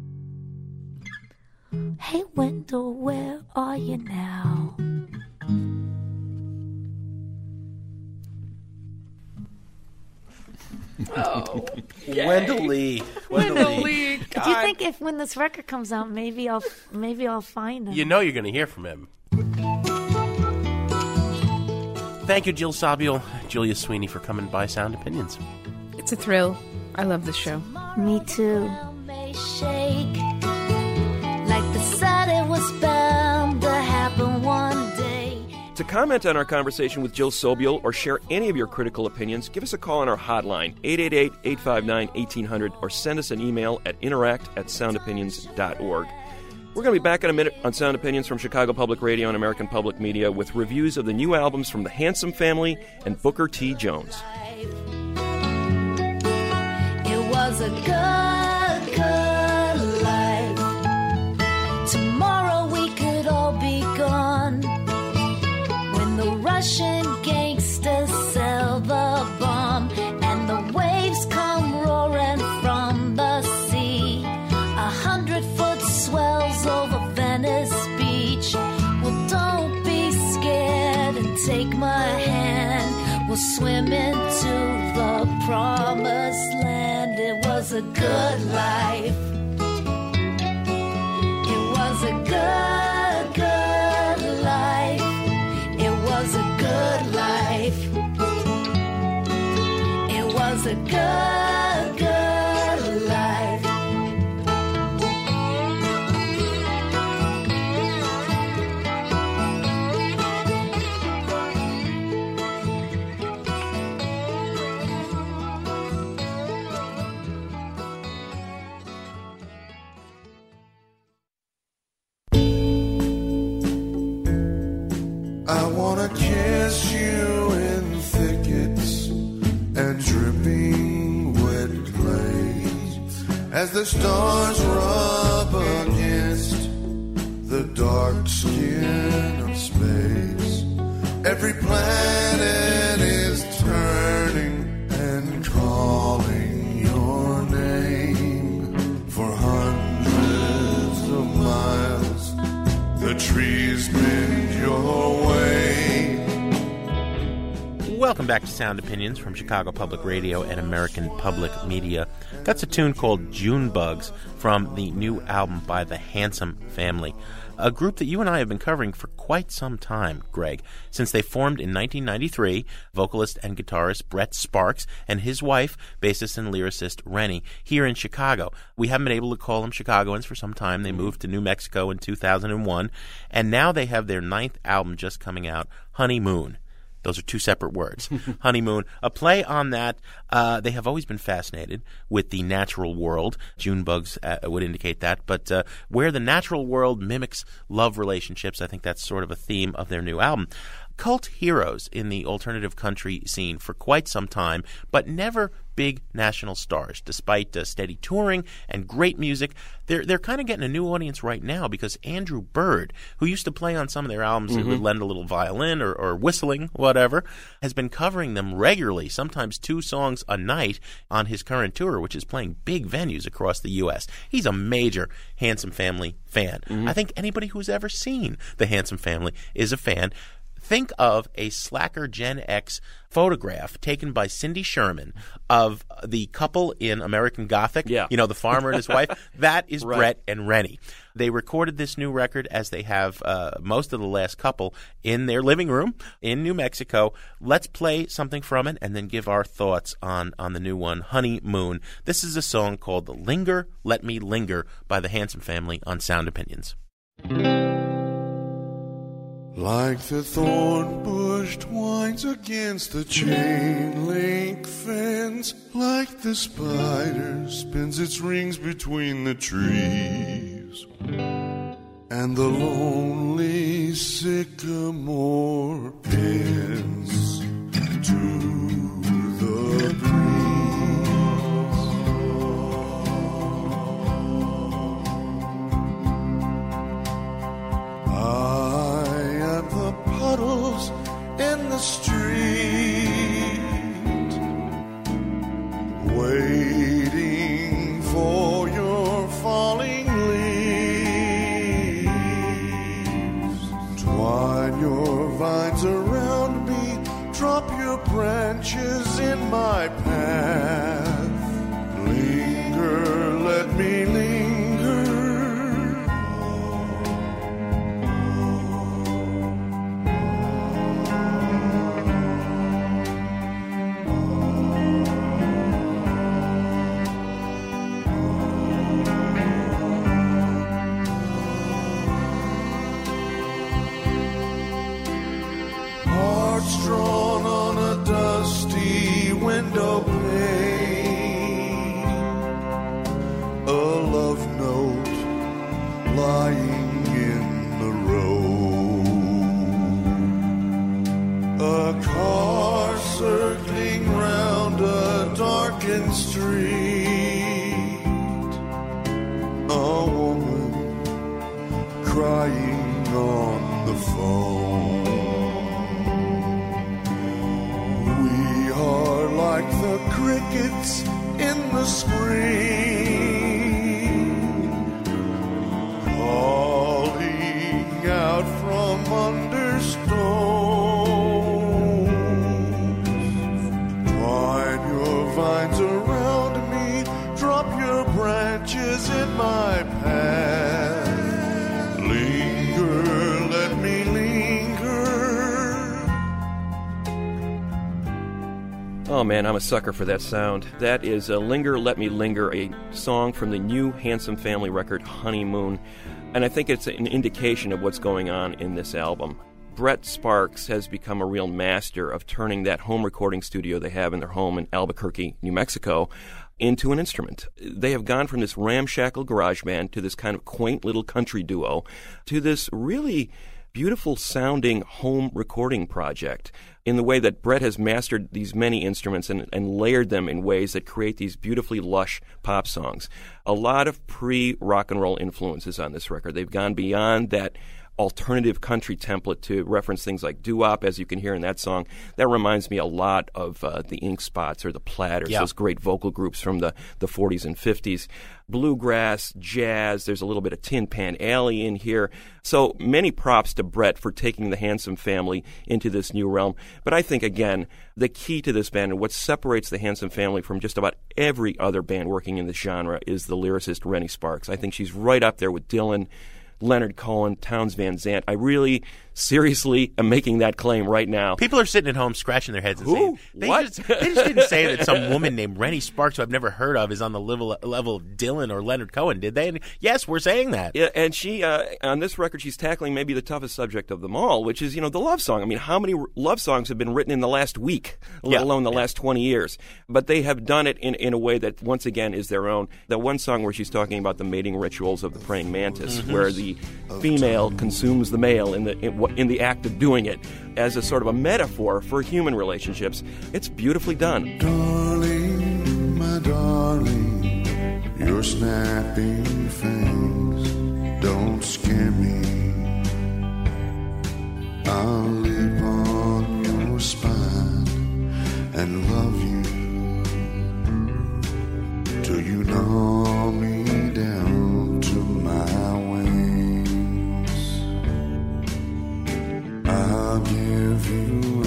Hey Wendell, where are you now? Oh, Wendell Lee. Wendell Lee. Do you think if when this record comes out, maybe I'll maybe I'll find him? You know you're going to hear from him. Thank you, Jill Sabiel, Julia Sweeney, for coming by Sound Opinions. It's a thrill. I love this show. Me too. May shake like the said it was bound to happen one day. To comment on our conversation with Jill Sabiel or share any of your critical opinions, give us a call on our hotline, eight eight eight, eight five nine, one eight hundred, or send us an email at interact at sound opinions dot org. We're going to be back in a minute on Sound Opinions from Chicago Public Radio and American Public Media with reviews of the new albums from the Handsome Family and Booker T. Jones. It was a good, good life. Tomorrow we could all be gone. When the Russian gangsters sell the bomb and the waves come roaring from the sea, a hundred foot swells over Venice Beach. We'll swim into the promised land. It was a good life. It was a good, good life. It was a good life. It was a good, good life. I wanna kiss you in thickets and dripping wet clay as the stars rub against the dark skin of space. Every planet is turning and calling your name for hundreds of miles. The trees bend your way. Welcome back to Sound Opinions from Chicago Public Radio and American Public Media. That's a tune called June Bugs from the new album by the Handsome Family, a group that you and I have been covering for quite some time, Greg, since they formed in nineteen ninety-three, vocalist and guitarist Brett Sparks and his wife, bassist and lyricist Rennie, here in Chicago. We haven't been able to call them Chicagoans for some time. They moved to New Mexico in two thousand one, and now they have their ninth album just coming out, Honeymoon. Those are two separate words. Honeymoon, a play on that. Uh, they have always been fascinated with the natural world. June Bugs uh, would indicate that. But uh, where the natural world mimics love relationships, I think that's sort of a theme of their new album. Cult heroes in the alternative country scene for quite some time, but never big national stars. Despite uh, steady touring and great music, they're they're kind of getting a new audience right now because Andrew Bird, who used to play on some of their albums Mm-hmm. that would lend a little violin or, or whistling, whatever, has been covering them regularly, sometimes two songs a night on his current tour, which is playing big venues across the U S. He's a major Handsome Family fan. Mm-hmm. I think anybody who's ever seen the Handsome Family is a fan. Think of a slacker Gen X photograph taken by Cindy Sherman of the couple in American Gothic. Yeah. You know, the farmer and his wife. That is Right. Brett and Rennie. They recorded this new record, as they have uh, most of the last couple, in their living room in New Mexico. Let's play something from it and then give our thoughts on, on the new one, Honeymoon. This is a song called Linger, Let Me Linger by the Handsome Family on Sound Opinions. Like the thorn bush twines against the chain link fence, like the spider spins its rings between the trees, and the lonely sycamore bends to the breeze. Puddles in the street, waiting for your falling leaves. Twine your vines around me, drop your branches in my path. Linger, let me linger. Drawn on a dusty window pane, a love note lying in the road, a car circling round a darkened street, a woman crying on the phone. Like the crickets in the spring, calling out from under stones. Oh man, I'm a sucker for that sound. That is uh, Linger, Let Me Linger, a song from the new Handsome Family record, Honeymoon. And I think it's an indication of what's going on in this album. Brett Sparks has become a real master of turning that home recording studio they have in their home in Albuquerque, New Mexico, into an instrument. They have gone from this ramshackle garage band to this kind of quaint little country duo to this really beautiful sounding home recording project in the way that Brett has mastered these many instruments and, and layered them in ways that create these beautifully lush pop songs. A lot of pre-rock and roll influences on this record. They've gone beyond that alternative country template to reference things like doo-wop, as you can hear in that song. That reminds me a lot of uh, the Ink Spots or the Platters, Yeah. those great vocal groups from the, the forties and fifties. Bluegrass, jazz, there's a little bit of Tin Pan Alley in here. So many props to Brett for taking the Handsome Family into this new realm. But I think, again, the key to this band and what separates the Handsome Family from just about every other band working in this genre is the lyricist Rennie Sparks. I think she's right up there with Dylan, Leonard Cohen, Townes Van Zandt. I really, seriously am making that claim right now. People are sitting at home scratching their heads and Who? saying, they What? Just, they just didn't say that some woman named Rennie Sparks, who I've never heard of, is on the level, level of Dylan or Leonard Cohen, did they? And yes, we're saying that. Yeah, and she, uh, on this record, she's tackling maybe the toughest subject of them all, which is, you know, the love song. I mean, how many r- love songs have been written in the last week, let Yeah. alone the last twenty years? But they have done it in, in a way that, once again, is their own. That one song where she's talking about the mating rituals of the praying mantis, Mm-hmm. where the female consumes the male in the in, in the act of doing it, as a sort of a metaphor for human relationships. It's beautifully done. Darling, my darling, your snapping fangs don't scare me. I'll leap on your spine and love you till you gnaw me down to my wings. I'll give you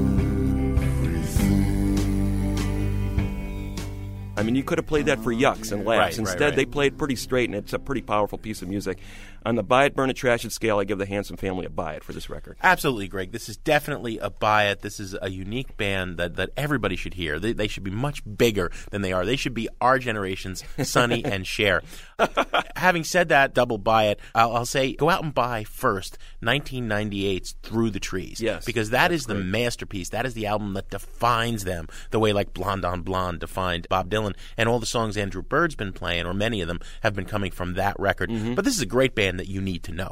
everything. I mean, you could have played that for yucks and laughs. Right, right, Instead, right. they played pretty straight, and it's a pretty powerful piece of music. On the buy it, burn it, trash it scale, I give the Handsome Family a buy it for this record. Absolutely, Greg. This is definitely a buy it. This is a unique band that, that everybody should hear. They, they should be much bigger than they are. They should be our generation's Sonny and Cher. Having said that, double buy it, I'll, I'll say go out and buy first nineteen ninety-eight's Through the Trees. Yes, because that that's is the great. masterpiece. That is the album that defines them the way like Blonde on Blonde defined Bob Dylan. And all the songs Andrew Bird's been playing, or many of them, have been coming from that record. Mm-hmm. But this is a great band that you need to know.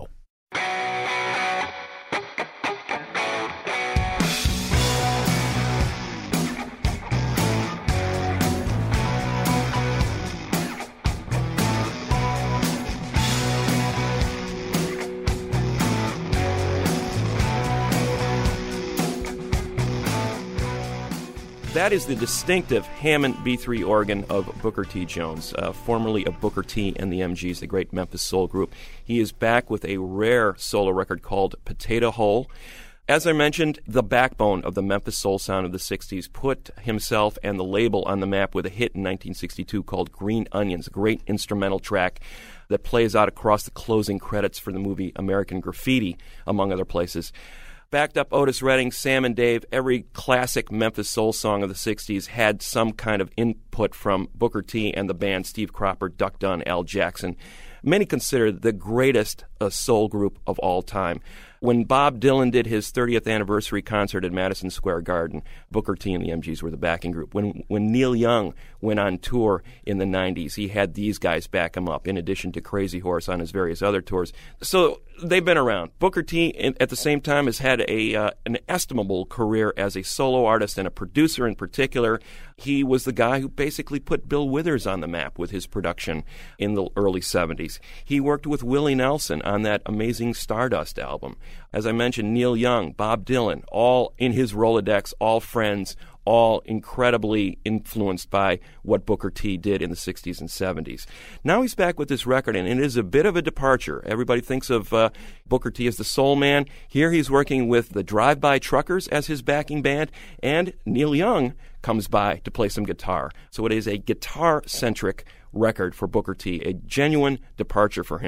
That is the distinctive Hammond B three organ of Booker T. Jones, uh, formerly of Booker T. and the M Gs, the great Memphis soul group. He is back with a rare solo record called Potato Hole. As I mentioned, the backbone of the Memphis soul sound of the sixties put himself and the label on the map with a hit in nineteen sixty-two called Green Onions, a great instrumental track that plays out across the closing credits for the movie American Graffiti, among other places. Backed up Otis Redding, Sam and Dave, every classic Memphis soul song of the sixties had some kind of input from Booker T. and the band Steve Cropper, Duck Dunn, Al Jackson. Many consider the greatest uh, soul group of all time. When Bob Dylan did his thirtieth anniversary concert at Madison Square Garden, Booker T and the M Gs were the backing group. When when Neil Young went on tour in the nineties, he had these guys back him up, in addition to Crazy Horse on his various other tours. So they've been around. Booker T, at the same time, has had a uh, an estimable career as a solo artist and a producer in particular. He was the guy who basically put Bill Withers on the map with his production in the early seventies. He worked with Willie Nelson on that amazing Stardust album. As I mentioned, Neil Young, Bob Dylan, all in his Rolodex, all friends, all incredibly influenced by what Booker T did in the sixties and seventies. Now he's back with this record, and it is a bit of a departure. Everybody thinks of uh, Booker T as the soul man. Here he's working with the Drive-By Truckers as his backing band, and Neil Young comes by to play some guitar. So it is a guitar-centric record for Booker T, a genuine departure for him.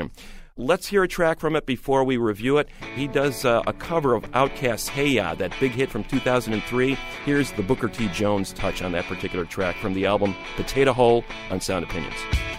Let's hear a track from it before we review it. He does uh, a cover of Outkast's Hey Ya, that big hit from two thousand three. Here's the Booker T. Jones touch on that particular track from the album Potato Hole on Sound Opinions.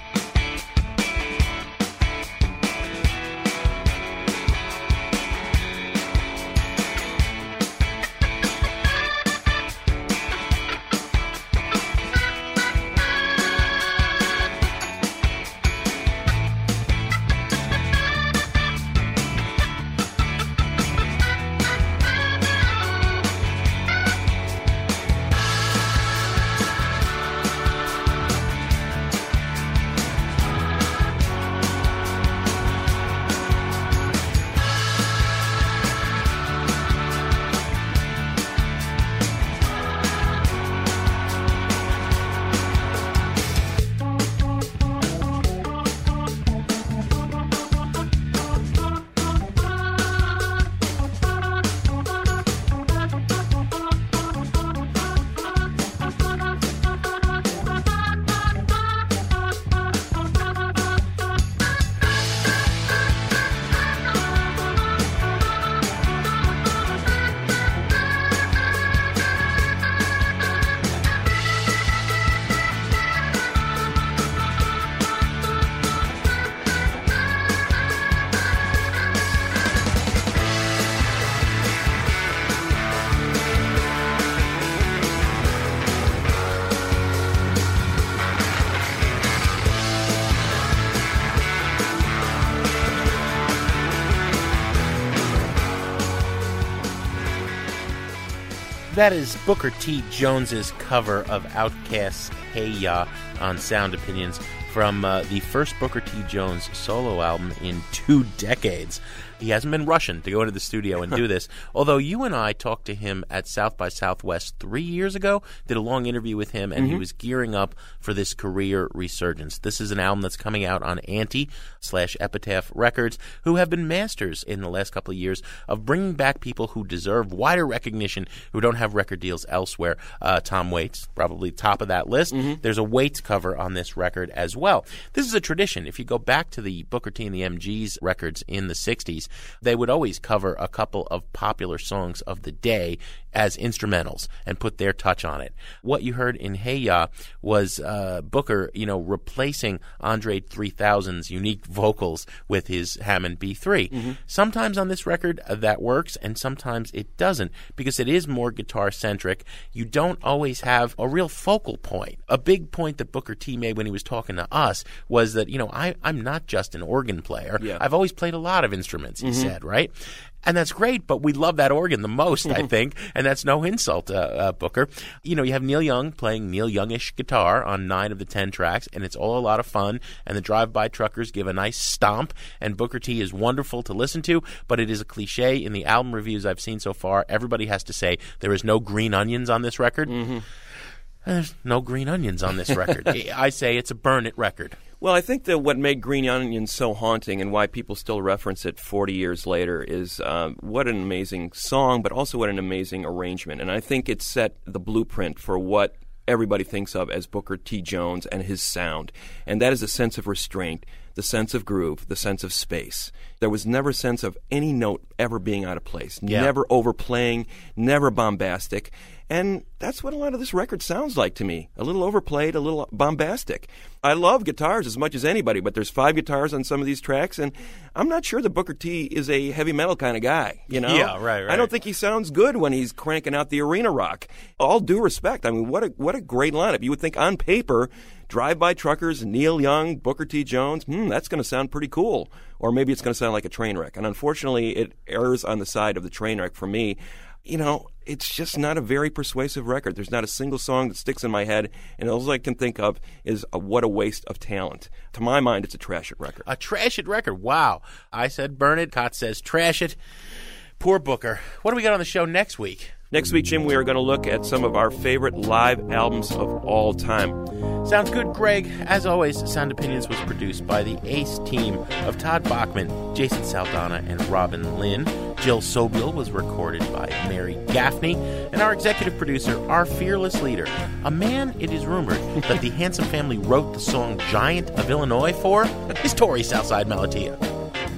That is Booker T. Jones's cover of Outkast's Hey Ya on Sound Opinions from uh, the first Booker T. Jones solo album in two decades. He hasn't been rushing to go into the studio and do this, although you and I talked to him at South by Southwest three years ago, did a long interview with him, and mm-hmm. he was gearing up for this career resurgence. This is an album that's coming out on Anti slash Epitaph Records, who have been masters in the last couple of years of bringing back people who deserve wider recognition, who don't have record deals elsewhere. Uh, Tom Waits, probably top of that list. Mm-hmm. There's a Waits cover on this record as well. This is a tradition. If you go back to the Booker T and the M Gs records in the sixties, they would always cover a couple of popular songs of the day as instrumentals and put their touch on it. What you heard in Hey Ya was uh, Booker, you know, replacing Andre three thousand's unique vocals with his Hammond B three. Mm-hmm. Sometimes on this record uh, that works, and sometimes it doesn't, because it is more guitar-centric. You don't always have a real focal point. A big point that Booker T made when he was talking to us was that, you know, I, I'm not just an organ player. Yeah. I've always played a lot of instruments, he mm-hmm. said, right? And that's great, but we love that organ the most, I think, and that's no insult, uh, uh, Booker. You know, you have Neil Young playing Neil Youngish guitar on nine of the ten tracks, and it's all a lot of fun, and the drive-by truckers give a nice stomp, and Booker T is wonderful to listen to, but it is a cliche. In the album reviews I've seen so far, everybody has to say there is no green onions on this record. Mm-hmm. There's no green onions on this record. I say it's a burn it record. Well, I think that what made Green Onion so haunting and why people still reference it forty years later is uh, what an amazing song, but also what an amazing arrangement. And I think it set the blueprint for what everybody thinks of as Booker T. Jones and his sound. And that is a sense of restraint, the sense of groove, the sense of space. There was never a sense of any note ever being out of place, yeah. never overplaying, never bombastic. And that's what a lot of this record sounds like to me. A little overplayed, a little bombastic. I love guitars as much as anybody, but there's five guitars on some of these tracks, and I'm not sure that Booker T is a heavy metal kind of guy, you know? Yeah, right, right. I don't think he sounds good when he's cranking out the arena rock. All due respect. I mean, what a what a great lineup. You would think on paper, Drive-By Truckers, Neil Young, Booker T. Jones, hmm, that's going to sound pretty cool. Or maybe it's going to sound like a train wreck. And unfortunately, it errs on the side of the train wreck for me. You know, it's just not a very persuasive record. There's not a single song that sticks in my head, and all I can think of is a, what a waste of talent. To my mind, it's a trash it record. A trash it record? Wow. I said burn it. Cott says trash it. Poor Booker. What do we got on the show next week? Next week, Jim, we are going to look at some of our favorite live albums of all time. Sounds good, Greg. As always, Sound Opinions was produced by the ace team of Todd Bachman, Jason Saldana, and Robin Lynn. Jill Sobel was recorded by Mary Gaffney. And our executive producer, our fearless leader, a man it is rumored that the Handsome family wrote the song Giant of Illinois for, is Tori Southside Malatia.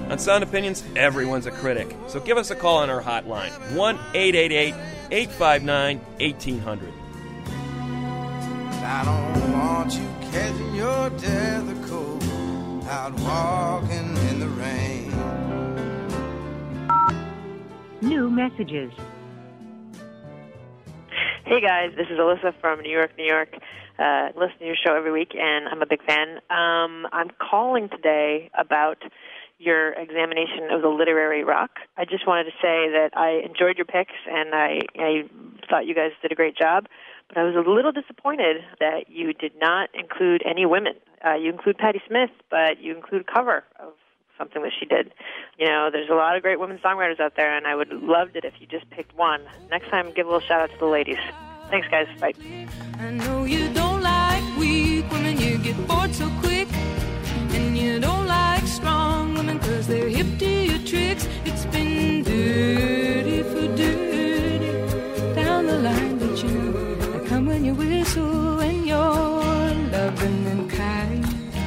On Sound Opinions, everyone's a critic. So give us a call on our hotline, one eight eight eight, eight five nine, one eight hundred. I don't want you catching your death of cold, out walking in the rain. New messages. Hey guys, this is Alyssa from New York, New York. Uh, listen to your show every week, and I'm a big fan. Um, I'm calling today about your examination of the literary rock. I just wanted to say that I enjoyed your picks, and I, I thought you guys did a great job, but I was a little disappointed that you did not include any women. Uh, you include Patti Smith, but you include a cover of something that she did. You know, there's a lot of great women songwriters out there, and I would love it if you just picked one. Next time, give a little shout-out to the ladies. Thanks, guys. Bye. I know you don't like weak women, you get bored so quick. And you don't like strong women, cause they're hip to your tricks. It's been dirty for dirty down the line, but you know I come when you whistle and you're loving and kind.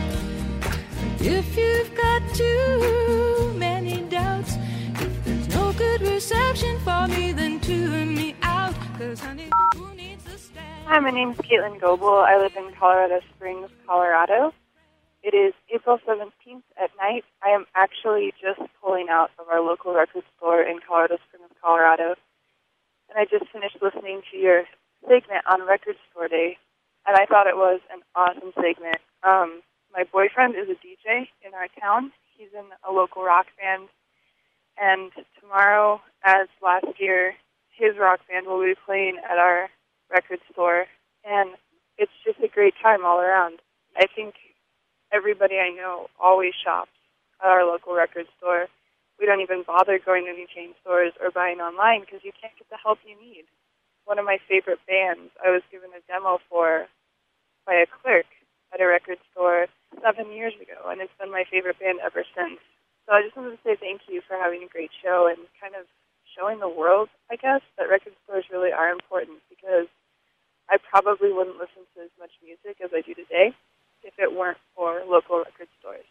If you've got too many doubts, if there's no good reception for me, then tune me out, cause honey, who needs a stand? Hi, my name's Caitlin Goebel. I live in Colorado Springs, Colorado. It is April seventeenth at night. I am actually just pulling out of our local record store in Colorado Springs, Colorado. And I just finished listening to your segment on Record Store Day, and I thought it was an awesome segment. Um, my boyfriend is a D J in our town. He's in a local rock band. And tomorrow, as last year, his rock band will be playing at our record store. And it's just a great time all around. I think everybody I know always shops at our local record store. We don't even bother going to any chain stores or buying online because you can't get the help you need. One of my favorite bands I was given a demo for by a clerk at a record store seven years ago, and it's been my favorite band ever since. So I just wanted to say thank you for having a great show and kind of showing the world, I guess, that record stores really are important, because I probably wouldn't listen to as much music as I do today if it weren't for local record stores.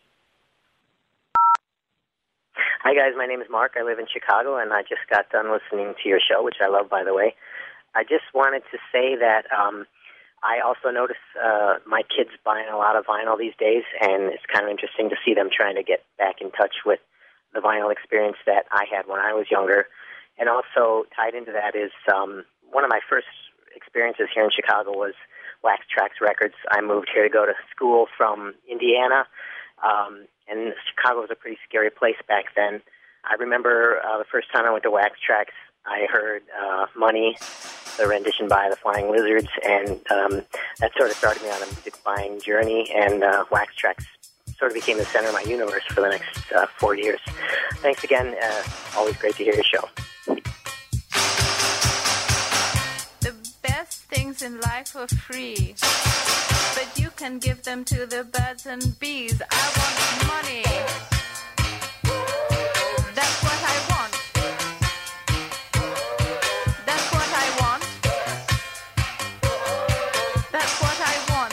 Hi, guys. My name is Mark. I live in Chicago, and I just got done listening to your show, which I love, by the way. I just wanted to say that um, I also notice uh, my kids buying a lot of vinyl these days, and it's kind of interesting to see them trying to get back in touch with the vinyl experience that I had when I was younger. And also tied into that is um, one of my first experiences here in Chicago was Wax Trax Records. I moved here to go to school from Indiana, um, and Chicago was a pretty scary place back then. I remember uh, the first time I went to Wax Trax, I heard uh, Money, the rendition by the Flying Lizards, and um, that sort of started me on a music buying journey, and uh, Wax Trax sort of became the center of my universe for the next uh, four years. Thanks again. Uh, always great to hear your show. The best things in life are free, but you can give them to the birds and bees. I want money. That's what I want. That's what I want. That's what I want.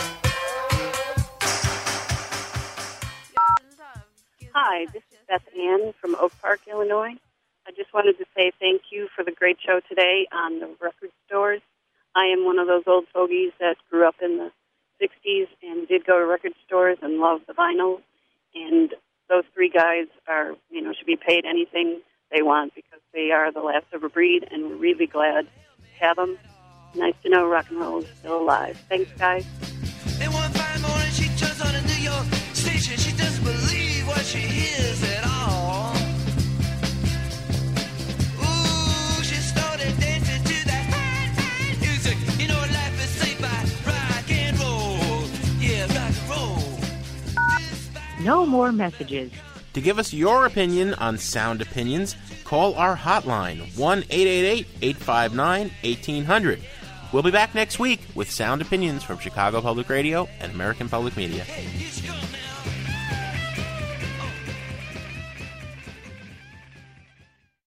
Hi, this is Beth Ann from Oak Park, Illinois. I just wanted to say thank you for the great show today on the record stores. I am one of those old fogies that grew up in the sixties and did go to record stores and loved the vinyl. And those three guys are, you know, should be paid anything they want because they are the last of a breed, and we're really glad to have them. Nice to know rock and roll is still alive. Thanks, guys. And one fine morning she turns on a New York station. She doesn't believe what she hears at all. Ooh, she started dancing to that music. You know life is saved by rock and roll. Yeah, rock and roll. No more messages. To give us your opinion on Sound Opinions, call our hotline, one eight eight eight, eight five nine, one eight hundred. We'll be back next week with Sound Opinions from Chicago Public Radio and American Public Media. Hey,